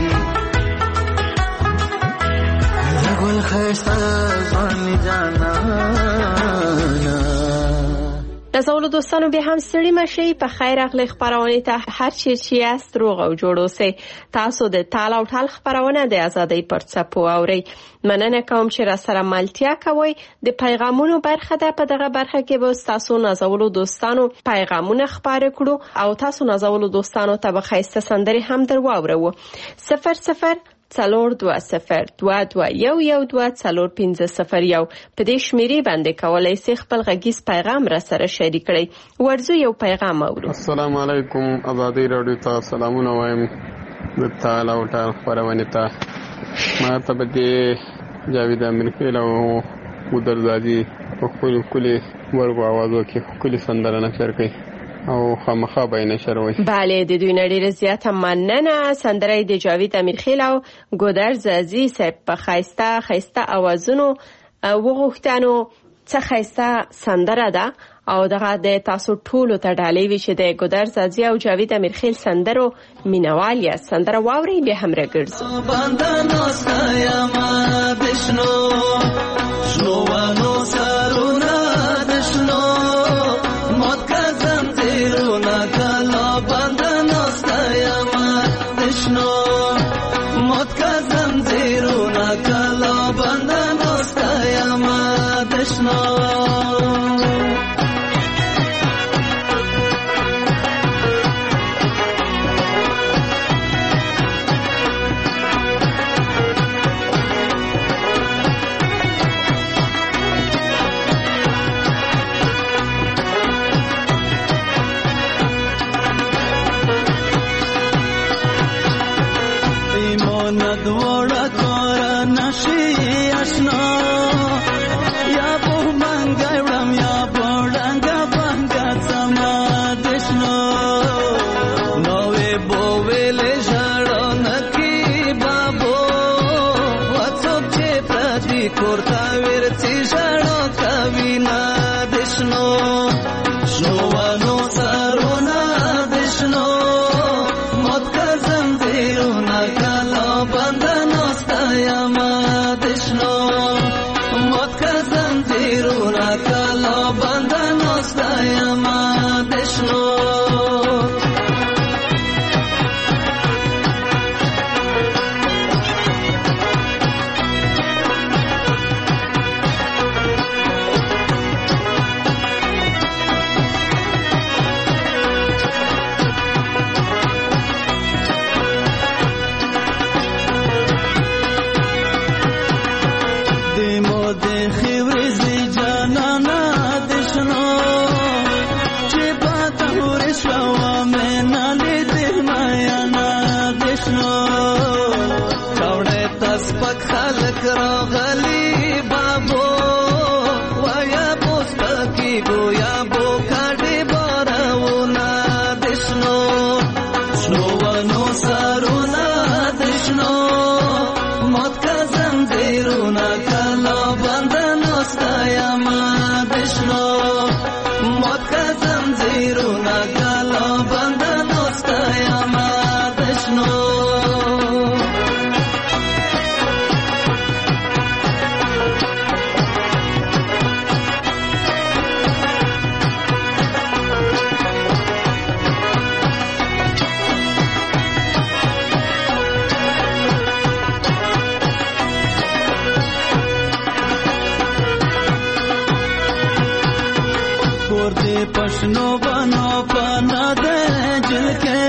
ګل خسته ځواني جانانا نازولو دوستانو به هم ستړي مشي په خیر اغلی خبرونه ته هر چی چې است روغ او جوړ اوسئ تاسو د تال او ټال خبرونه د ازادۍ پر څپو اورئ مننه کوم چې را سره ملتیا کوئ د پیغامونو برخه ده په دغه برخه کې به تاسو نازولو دوستانو پیغامونه خبرې کړو او تاسو نازولو دوستانو ته به خیسته سندري هم در واورو صفر صفر څلور دوه صفر دوه دوه یو یو دوه څلور پنځه صفر یو په دې شمیرې باندې کولای شئ خپل غږیز پیغام را سره شریک کړئ ورځو یو پیغام اورو السلام علیکم ازادي رادیو ته سلامونه وایم د تعالی او تعالی خبرونه ته ما ته به جاوید امرخیل او ودرزادي په خپل کلی ورغو आवाज وکي کلی سندره نشر کوي او خامخا به نشر وي بله د دوی نړۍ زیاته مننه سندره د جاوید امرخیل او ګودرز عزیز په خایسته خایسته اوازونو وغوښتنو څه خایسته سندره ده او دغه د تاسو ټولو ته ډالۍ وی چې د ګودرز عزیز او جاوید امرخیل سندرو مینوال یا سندره واوري به هم راګرځو باندې نوستایا ما بشنو شنوانو سرونه دشنو مت کزم زیرونا کلا باندې نوستایا ما بشنو مت کزم زیرونا کلا باندې نوستایا ما بشنو پورته ورڅي ژړو کوي نه د شنو شنو ونو سرونه د شنو موت که زنځیرونه کله بنده ناسته یمه د شنو موت که زنځیرونه کله بنده ناسته یمه د شنو راغلی بابو ویا پوسپکی گویا بو کاډي بارونه د شنو شنو ونو سرونه د شنو موت که زنځیرونه کله بنده ناسته یمه د شنو موت که زنځیرونه کله بنده ناسته یمه د شنو پښنو بنو پنا د جلکه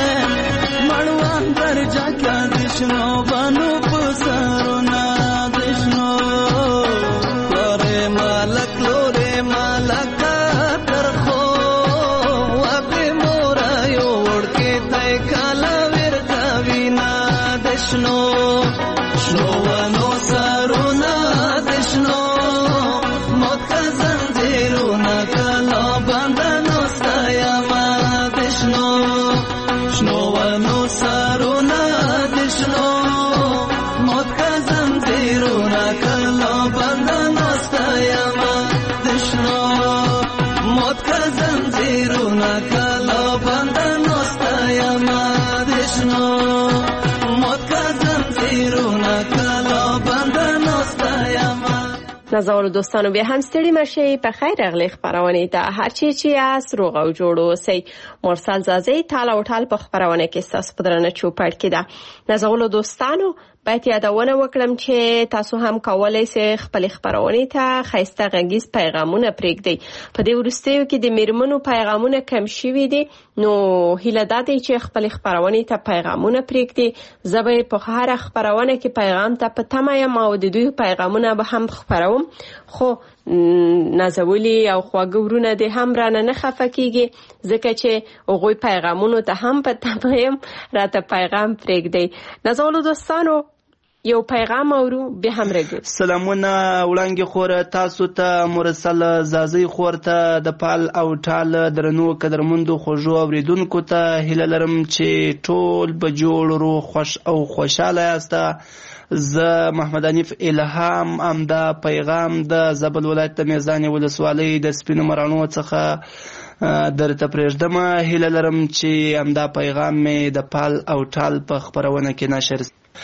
مړوان درجا کا دشنو بنو پسرونه دشنو لورې مالک لورې مالک ترخو وبې مورا یو ورکه تای کالا ورتا وینا دشنو شنو ونو سرونه دشنو موت که زنځیرونه کله بنده ناسته یمه د شنو شنو ونو سرونه د شنو موت که زنځیرونه کله بنده ناسته یمه د شنو موت که زنځیرونه کله بنده ناسته یمه د شنو موت که زنځیرونه کله بنده ناسته یمه. نازولو دوستانو بیا هم ستړي مشئ په خیر اغلی خپرونې ته هر چی چې یاست روغ او جوړ اوسئ. مرسل زازی تال او ټال په خپرونه کې ستاسو په درنه چوپړ کې ده. نازولو دوستانو باید یادونه وکړم چې تاسو هم کولای شئ خپل خپرونې ته ښایسته غږیز پیغامونه پرېږدئ. په دې وروستیو کې د میرمنو پیغامونه کم شوي دي، نو هیله دا دی چې خپل خپرونې ته پیغامونه پرېږدئ. زه به په هره خپرونه کې پیغام ته په تمه یم او د دوی پیغامونه به هم خپروم، خو نازولي او خواږه ورونه دې هم رانه نه خفه کیږي ځکه چې هغوی پیغامونو ته هم په تمه یم، راته پیغام پرېږدئ. نازولو دوستانو یو پیغام اورو به هم رګو. سلامونه وړاندې خور تاسو ته مرسل زازی خور ته د پال او ټال درنو قدرمندو خوږو اوریدونکو ته هیله لرم چې ټول به جوړ روغ خوش او خوشاله یاست. زه محمد حنیف الهام امدا پیغام د زابل ولایت د میزان ولسوالۍ د سپینو مراڼو څخه درته پرېږدم. هیله لرم چې امدا پیغام مې د پال او ټال په خپرونه کې نشر.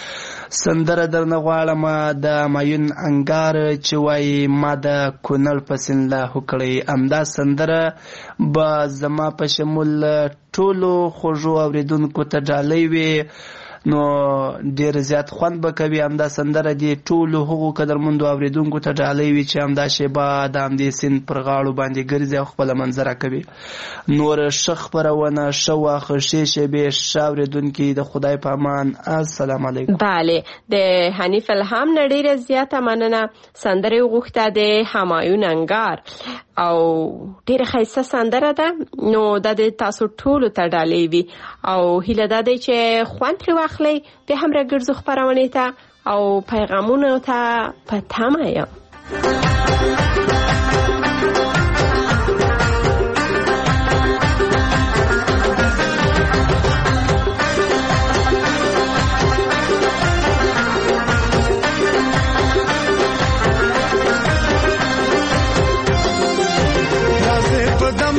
سندره درنه غواړم د مایون انګار چې وایي ما د کونړ په سیند لاهو کړی. امدا سندره به زما په شمول ټولو خوږو اوریدونکو ته ډالۍ وي، نو ډیر زیات خوند به کوي. همدا سندره دی ټولو هغو قدرمندو اوریدونکو ته ډالۍ وي چې همدا شیبه د همدې سیند پر غاړو باندې ګرځي او خپله منظره کوي. نور ښه خپرونه، ښه واښه، ښې شیبې، ښه اورېدونکي، د خدای په امان. السلام علیکم. بله، د حنیف الهام نه ډیره زیاته مننه. سندره یې غوښته د همایون انګار او ډیره ښایسته سندره ده، نو دا د تاسو ټولو ته ډالۍ وي او هیله دا دی چې خوند ترې واخلئ. بیا هم راګرځو خپرونې ته او پیغامونو ته په تمه یم.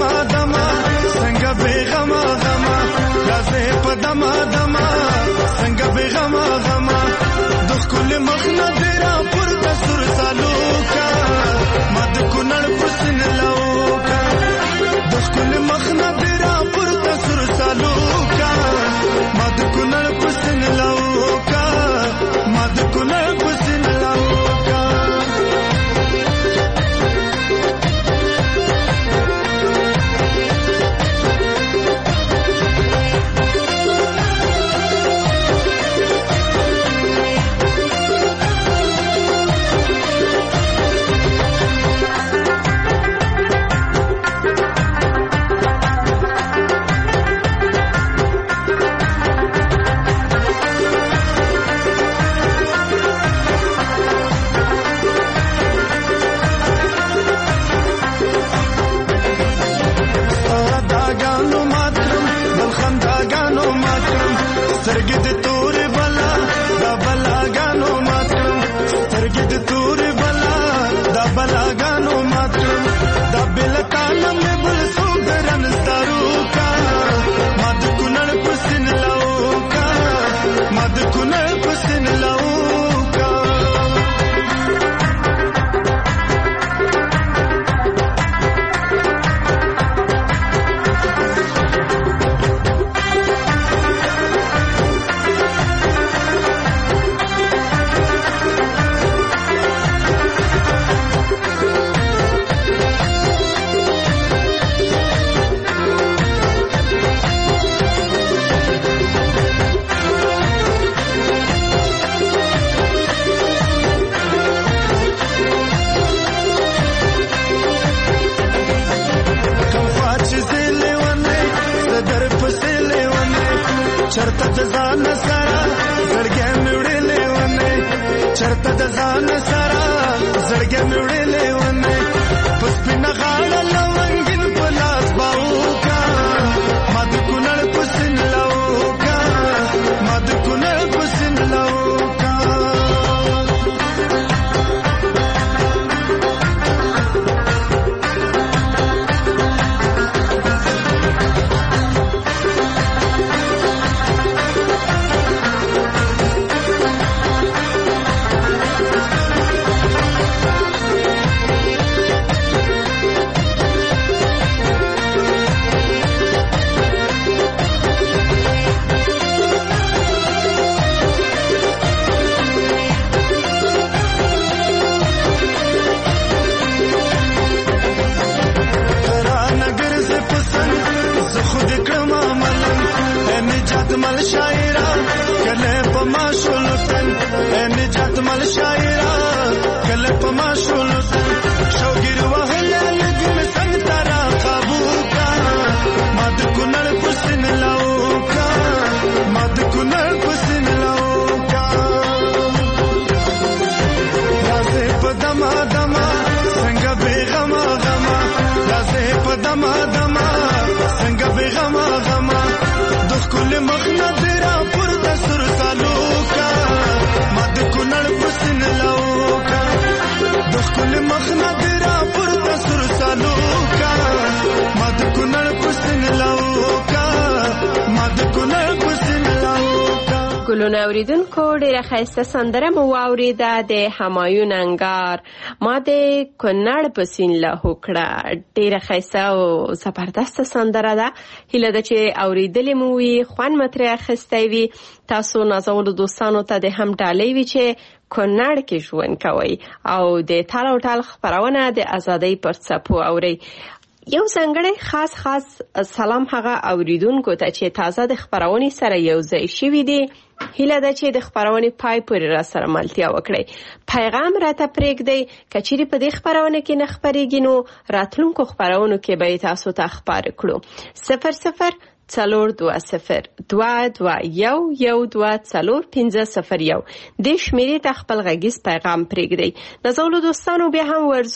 دما دما څنګه بیغما غما راځه په دما دما څنګه بیغما غما د خپل مخنه درا پر تسر سالوکا مد کونړ پسن لوکا د خپل مخنه درا پر تسر سالوکا مد کونړ پسن لوکا مد کونړ پسن لوکا سترګې د تور بلا دا بلاګانو ماتم سترګې د تور بلا دا بلاګانو ماتم دا بلکانه مې بل سو درن ستاروکا مد کونړ پسن لوکا مد کونړ پسن لوکا چرته د ځان سره زړګې مې وړلې ونه چرته د ځان سره زړګې مې وړلې ونه په سپینه غاړه لونګین په لاس باوکا مد کونړ پسن لوکا مد کونړ پسن لوکا مل شاعرا کله پما شولتن نجات مل شاعرا کله پما شولتن شوګر وهله لګم څنګ ترا قابو کا مد کونړ پسن لوکا مد کونړ پسن لوکا راځه په دما دما څنګه بیغما غما راځه په دما دما څنګه بیغما غما کل مخنا درا پر تسر سالوکا مد کونړ پسن لوکا د کل مخنا درا پر تسر سالوکا مد کونړ پسن لوکا مد کونړ پسن لوکا ګلونه اوریدونکو ډیره ښایسته سندره مو واوریده د همایون انګار ما د کونړ په سین له هوکړه ډیره ښایسته او زبردست سندره ده هیله ده چې اوریدلې مو وي خوند مو ترې اخیستی وي تاسو نازولو دوستانو ته د هم ډالۍ وي چې کونړ کې ژوند کوئ او د تال او ټال خپرونه د ازادۍ پر څپو اورئ یو ځانګړی خاص خاص سلام هغه اوریدونکو ته چې تازه د خپرونې سره یو ځای شوي دي هیله ده چې د خپرونې پای پورې را سره ملتیا وکړئ پیغام راته پرېږدئ که چیرې په دې خپرونه کې نه خپرېږي نو راتلونکو خپرونو کې به یې تاسو ته خپاره کړو صفر صفر څلور دوه صفر دوه دوه یو یو دوه څلور پنځه صفر یو دې شمیرې ته خپل غږیز پیغام پرېږدئ نازولو دوستانو بیا هم ورځو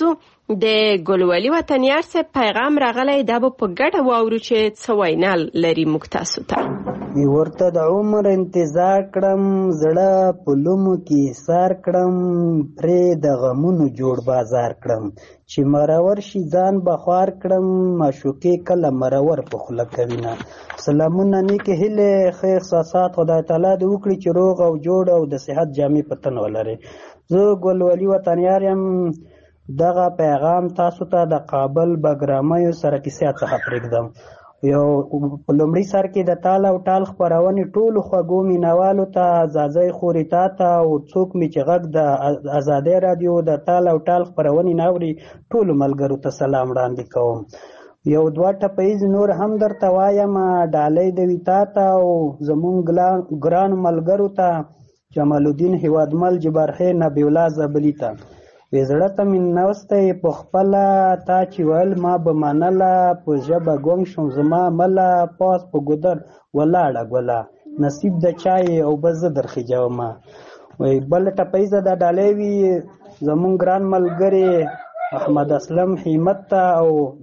د ګلولي وطنیار صاحب پیغام راغلی دا به په ګډه واورو چې څه وینا لري موږ تاسو ته. ورته د عمر انتظار کړم زړه په لومو کې سار کړم پرې د غمونو جوړ بازار کړم چې مرور شي ځان بخوار کړم معشوقې کله مرور په خوله کوینه. سلامونه نیکې هیلې ښه احساسات خدای تعالی دې وکړي چې روغ او جوړ او د صحت جامې په تن ولري. زه ګلولي وطنیار یم. دغه پیغام تاسو ته د کابل بګرامیو سره کیسه څخه پرېږدم. یو په لومړي سر کې د تال او ټال خپرونې ټولو خوږو مینوالو ته ځاځی خوري تا ته او څوک مې چې غږ د ازادۍ راډیو د تال او ټال خپرونې ناوري ټولو ملګرو ته سلام وړاندې کوم. یو دوه ټپیز نور هم درته وایم ډالۍ د وي تا ته او زمونږ ګرانو ملګرو ته جمال الدین هیوادمل جبارخې نبی الله زبلي ته. وې زړه ته مې نوستی په خپله تا چې ویل ما به منله په ژبه ګونګ شوم زما مله پاس په ګودر ولاړه ګوله نصیب د چای او به زه درخېجومه. وایي بله ټپیزه د ډالۍ وي زمونږ ګران ملګري احمد اسلم همت ته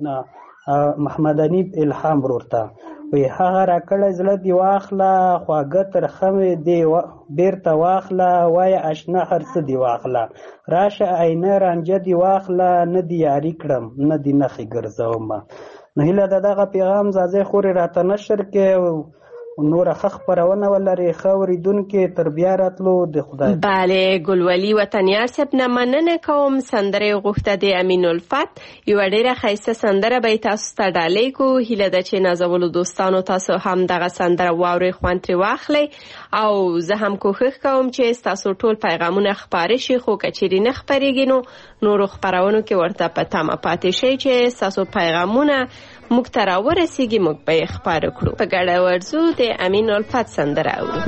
او محمد انیب الهام ورور ته. وی هغه راکړی زړه دې واخله خواږه ترخه مې دې بیرته واخله وایه اشنا هر څه دې واخله راشه عینه رانجه دې واخله نه دې یاري کړم نه دې نښې ګرځومه. نو هیله د دغه پیغام ځاځی خورې راته نشر کې نور ښه خپرونه ولري ښه اورېدونکي تر بیا راتلو د خدای. بله ګلولي وطنیار صاحب نه مننه کوم. سندره یې غوښته د امین الفت یوه ډېره ښایسته سندره به یې تاسو ته ډالۍ کو. هیله ده چې نازولو دوستانو تاسو هم دغه سندره واورئ خوند ترې واخلئ او زه هم کوښښ کوم چې ستاسو ټول پیغامونه خپاره شي خو که چیرې نه خپرېږي نو نورو خپرونو کې ورته په تمه پاتې شئ چې ستاسو پیغامونه موږ ته راورسېږي موږ به یې خپاره کړو. په ګډه ورځو د امین الفت سندره اورو.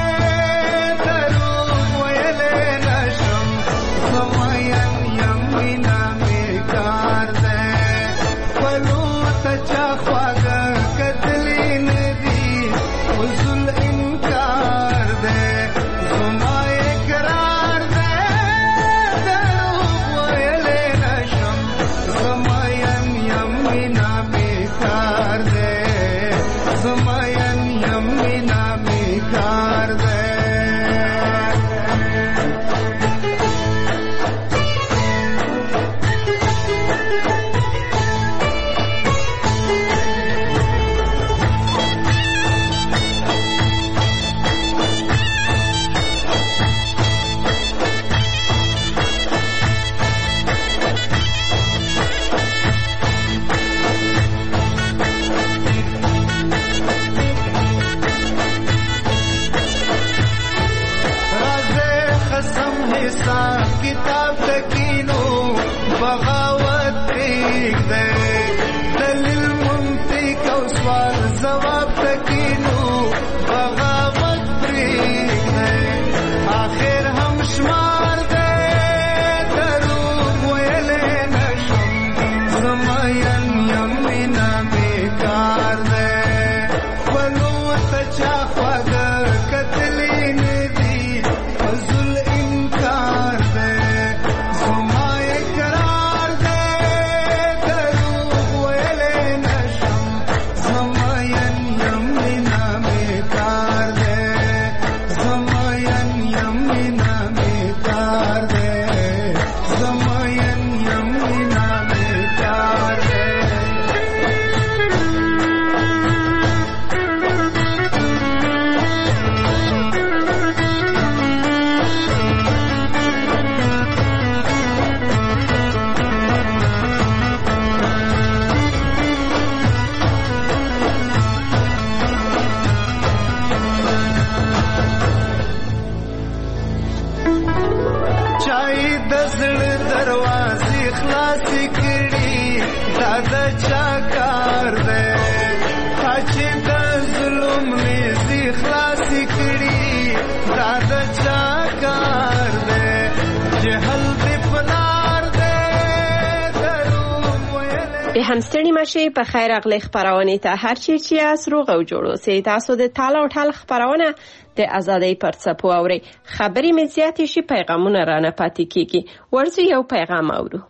هم ستړي مشي په خیر اغلی خبرونه ته هر چی چې اس روغ او جوړو سي تاسو د تاله او ټال خبرونه د ازادۍ پر څپو اوري خبري مزياتي شي پیغامونه رانه پاتې کیږي ورته یو پیغام اورو.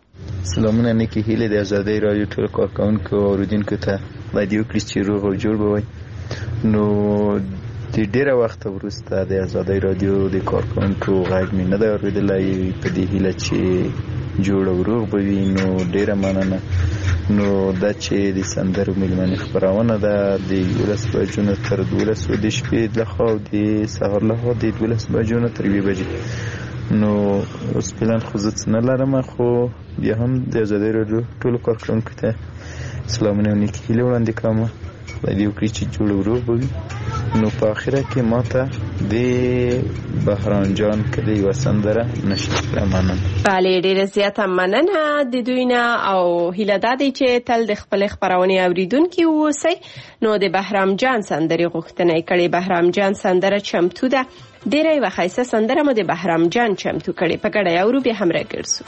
سلامونه نیکی هیله د آزادۍ رادیو ټول کارکونکو او اوریدونکو ته باید وکړي چې روغ او جوړ به وي. نو د ډیره وخت وروسته د آزادۍ رادیو د کارکونکو غږ مې نه دی اورېدلی، په دې هیله چې جوړ او روغ به وي. نو ډیره مننه. نو دا چې د سندرو میلمنې خپرونه ده د یولس بجو نه تر دولس د شپې لخوا او د سهار لخوا د دولس بجو نه تر یوې بجې. نو اوس پلان خو زه څه نه لرم، خو بیا هم د آزادۍ راډیو ټولو کارکوونکو ته سلامونه او نیکې هیلې وړاندې کوم. خدای دې وکړي چې جوړ او روغ به وي. نو په آخره کې ما ته د بهرام جان کلی یوه سندره نشر کړه. مننه. بله ډېره زیاته مننه د دوی نه او هیله دا دی چې تل د خپلې خپرونې اوریدونکي واوسئ. نو د بهرام جان سندرې غوښتنه یې کړې. بهرام جان سندره چمتو ده. ډېره یوه ښایسته سندره مو د بهرام جان چمتو کړې. په ګډه یې اورو، بیا هم راګرځو.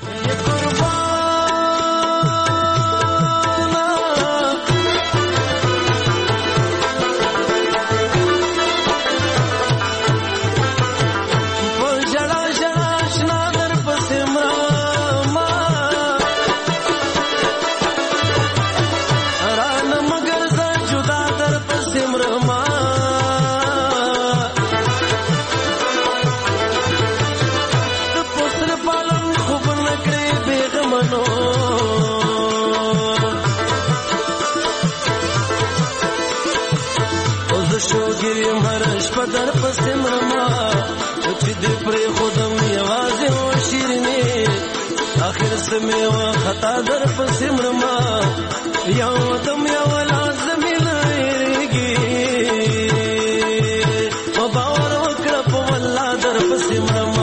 در پسې مرما چې دې پرې خودم یوازې و شیرینې اخر سمې و خطا در پسې مرما یو دم یو لازمي لایږي په باور وکړه په والله در پسې مرما.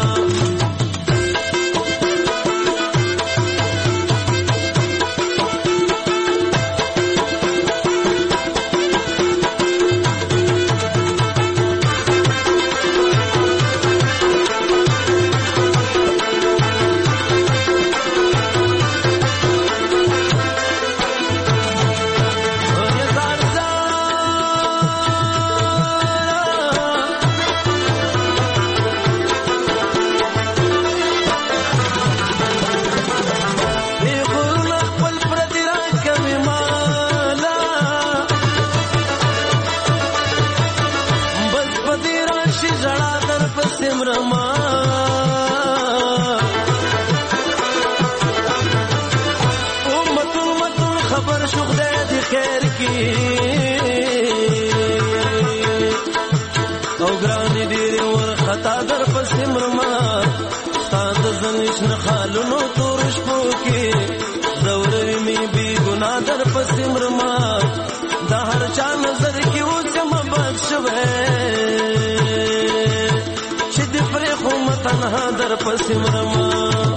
خالونو تور شپو کې زورې می بي ګنا در پسې مرما د هر چا نظر کې اوس ما بخښوي چې دې پرې خو متنها در پسې مرما.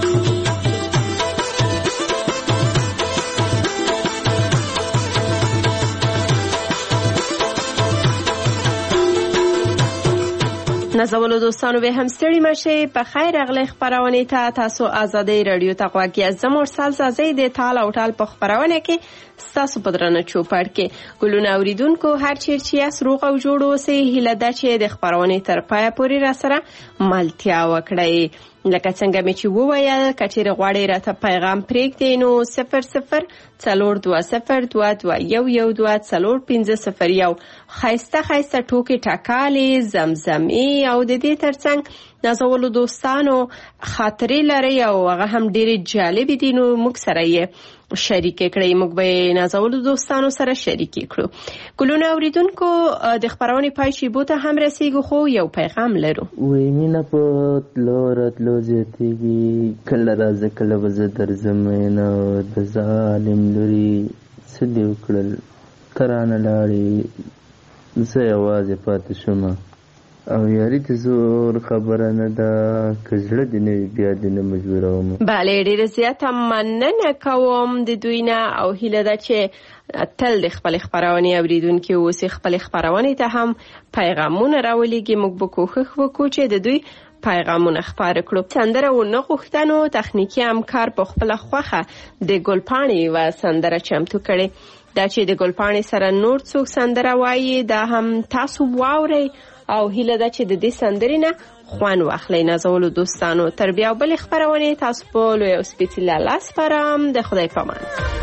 نازولو دوستانو به هم ستړي مشه. په خیر اغلی خبرونه ته تاسو آزادۍ رادیو ته غواګي از مرسل زازي د تال او ټال په خبرونه کې تاسو په درنه چوپړ کې ګلونه اوریدونکو هر چیرې اس روغ او جوړ اوسئ. هیله ده چې د خبرونه تر پای پورې را سره ملتیا وکړئ. لکه څنګه مې چې وویل کچېره غواړئ راته پیغام پرېږدئ نو صفر صفر څلور دوه صفر دوه دوه یو یو دوه څلور پنځه صفر یو ښایسته ښایسته ټوکې ټکالې زمزمې او د دې ترڅنګ نازولو دوستانو خاطرې لري او هغه هم ډېرې جالبې دي نو موږ سره یې شریکې کړئ. موږ به نازولو دوستانو سره شریکې کړو. ګلونه اوریدونکو د خبرونې پای شیبو ته هم رسیږو خو یو پیغام لرو. وای مینه په تلو راتلو زیاتېږي کله راځه کله به زه درځم نه د ظالم لوري څه دې وکړل ته رانه لاړې زه یوازې پاتې شومه او یاري ته زور خبره نه ده که زړه دې نه وي بیا دې نه مجبوروم. بله ډېره زیاته مننه کوم د دوی نه او هیله ده چې تل د خپلې خپرونې اوریدونکي اوسئ. خپلې خپرونې ته هم پیغامونه راولېږي. موږ به کوښښ وکړو چې د دوی پیغامونه خپاره کړو. سندره ونه غوښتنو تخنیکي همکار په خپله خوښه د ګلپاڼې یوه سندره چمتو کړې. دا چې د ګلپاڼې سره نور څوک سندره وایي دا هم تاسو واورئ او هیله ده چې د دې سندرې نه خوان واخلئ. نازولو دوستانو تر بیا بل خبرونه تاسو په لوی او سپیڅلي لاس پرام د خدای پامان.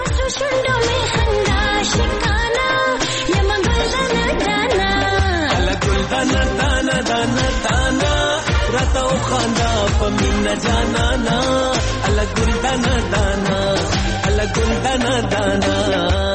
دانا دانا دانا دانا راته وخاندا په مینا جانانا الله ګل دانا دانا الله ګل دانا دانا